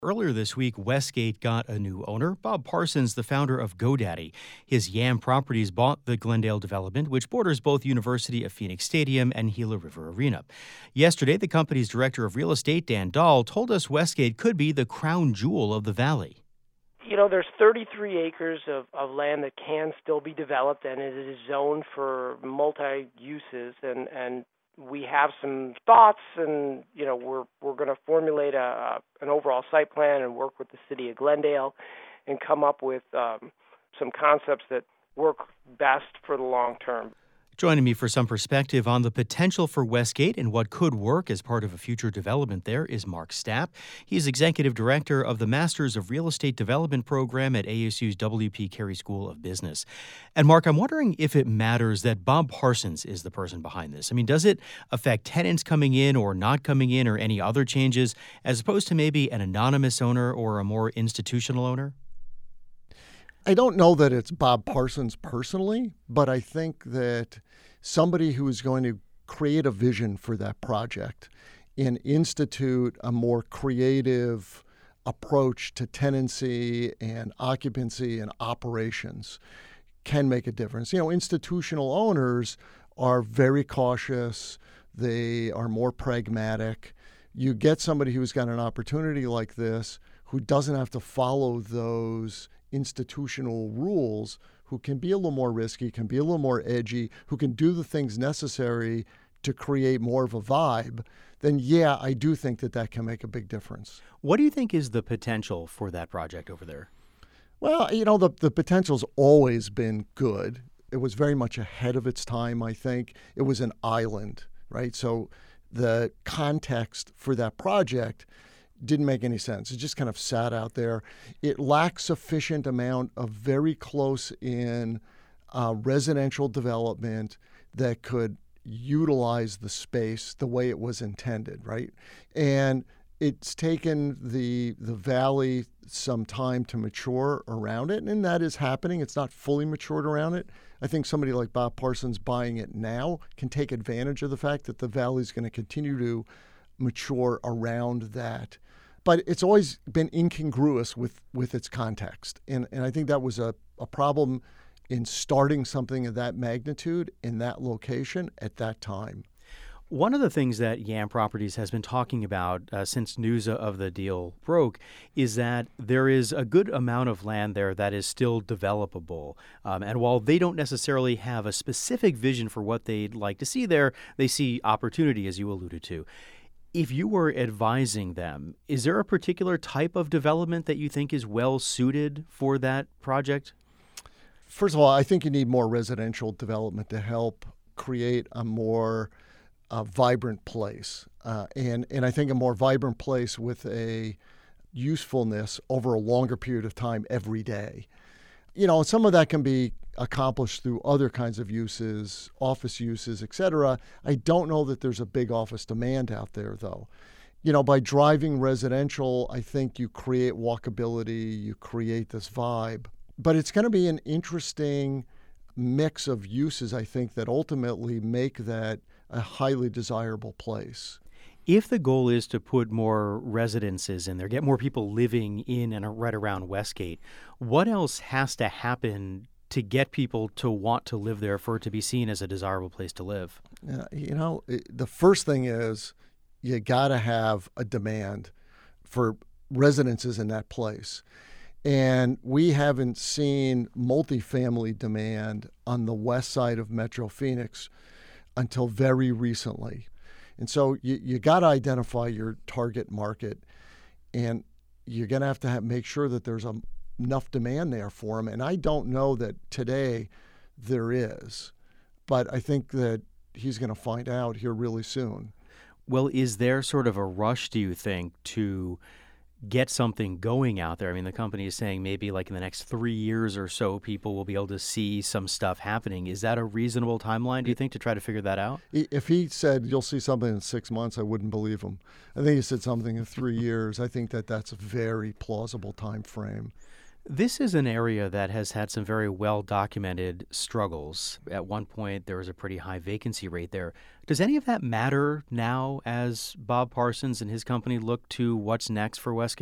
Earlier this week, Westgate got a new owner, Bob Parsons, the founder of GoDaddy. His Yam Properties bought the Glendale development, which borders both University of Phoenix Stadium and Gila River Arena. Yesterday, the company's director of real estate, Dan Dahl, told us Westgate could be the crown jewel of the valley. You know, there's 33 acres of land that can still be developed, and it is zoned for multi-uses, and we have some thoughts, and we're going to formulate an overall site plan and work with the city of Glendale and come up with some concepts that work best for the long term. Joining me for some perspective on the potential for Westgate and what could work as part of a future development there is Mark Stapp. He's executive director of the Masters of Real Estate Development program at ASU's W.P. Carey School of Business. And Mark, I'm wondering if it matters that Bob Parsons is the person behind this. I mean, does it affect tenants coming in or not coming in or any other changes as opposed to maybe an anonymous owner or a more institutional owner? I don't know that it's Bob Parsons personally, but I think that somebody who is going to create a vision for that project and institute a more creative approach to tenancy and occupancy and operations can make a difference. Institutional owners are very cautious. They are more pragmatic. You get somebody who's got an opportunity like this who doesn't have to follow those institutional rules, who can be a little more risky, can be a little more edgy, who can do the things necessary to create more of a vibe, then yeah, I do think that can make a big difference. What do you think is the potential for that project over there? Well, the potential's always been good. It was very much ahead of its time, I think. It was an island, right? So the context for that project didn't make any sense. It just kind of sat out there. It lacked sufficient amount of very close-in residential development that could utilize the space the way it was intended, right? And it's taken the valley some time to mature around it, and that is happening. It's not fully matured around it. I think somebody like Bob Parsons buying it now can take advantage of the fact that the valley is going to continue to mature around that. But it's always been incongruous with its context. And I think that was a problem in starting something of that magnitude in that location at that time. One of the things that Yam Properties has been talking about since news of the deal broke is that there is a good amount of land there that is still developable. And while they don't necessarily have a specific vision for what they'd like to see there, they see opportunity, as you alluded to. If you were advising them, is there a particular type of development that you think is well suited for that project? First of all, I think you need more residential development to help create a more vibrant place. And I think a more vibrant place with a usefulness over a longer period of time every day. Some of that can be accomplished through other kinds of uses, office uses, et cetera. I don't know that there's a big office demand out there, though. By driving residential, I think you create walkability, you create this vibe. But it's going to be an interesting mix of uses, I think, that ultimately make that a highly desirable place. If the goal is to put more residences in there, get more people living in and right around Westgate, what else has to happen to get people to want to live there for it to be seen as a desirable place to live? The first thing is you got to have a demand for residences in that place. And we haven't seen multifamily demand on the west side of Metro Phoenix until very recently. And so you got to identify your target market, and you're going to have make sure that there's enough demand there for them. And I don't know that today there is, but I think that he's going to find out here really soon. Well, is there sort of a rush, do you think, to get something going out there? I mean, the company is saying maybe like in the next 3 years or so, people will be able to see some stuff happening. Is that a reasonable timeline, do you think, to try to figure that out? If he said you'll see something in 6 months, I wouldn't believe him. I think he said something in 3 years. I think that's a very plausible time frame. This is an area that has had some very well-documented struggles. At one point, there was a pretty high vacancy rate there. Does any of that matter now as Bob Parsons and his company look to what's next for Westgate?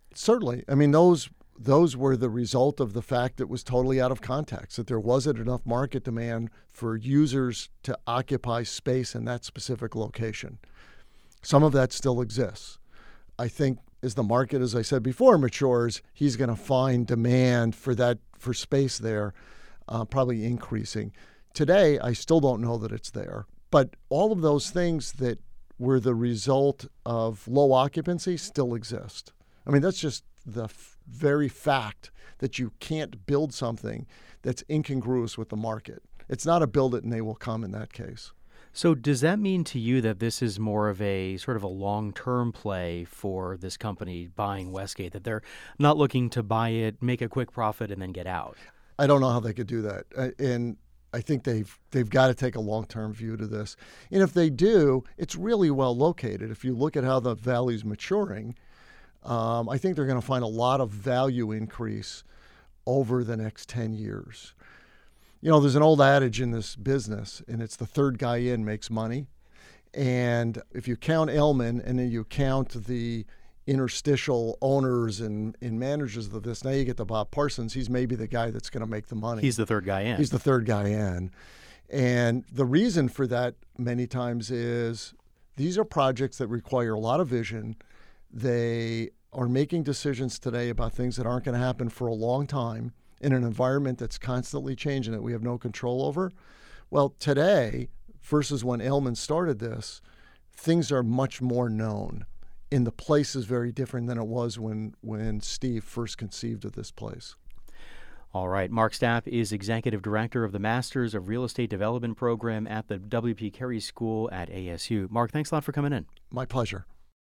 Certainly. I mean, those were the result of the fact that it was totally out of context, that there wasn't enough market demand for users to occupy space in that specific location. Some of that still exists. I think as the market, as I said before, matures, he's going to find demand for space there probably increasing. Today, I still don't know that it's there. But all of those things that were the result of low occupancy still exist. I mean, that's just the very fact that you can't build something that's incongruous with the market. It's not a build it and they will come in that case. So does that mean to you that this is more of a sort of a long-term play for this company buying Westgate, that they're not looking to buy it, make a quick profit, and then get out? I don't know how they could do that. And I think they've got to take a long-term view to this. And if they do, it's really well located. If you look at how the valley's maturing, I think they're going to find a lot of value increase over the next 10 years. You know, there's an old adage in this business, and it's the third guy in makes money. And if you count Elman and then you count the interstitial owners and managers of this, now you get to Bob Parsons. He's maybe the guy that's going to make the money. He's the third guy in. He's the third guy in. And the reason for that many times is these are projects that require a lot of vision. They are making decisions today about things that aren't going to happen for a long time in an environment that's constantly changing that we have no control over. Well, today versus when Elman started this, things are much more known. And the place is very different than it was when Steve first conceived of this place. All right. Mark Stapp is Executive Director of the Masters of Real Estate Development Program at the W.P. Carey School at ASU. Mark, thanks a lot for coming in. My pleasure.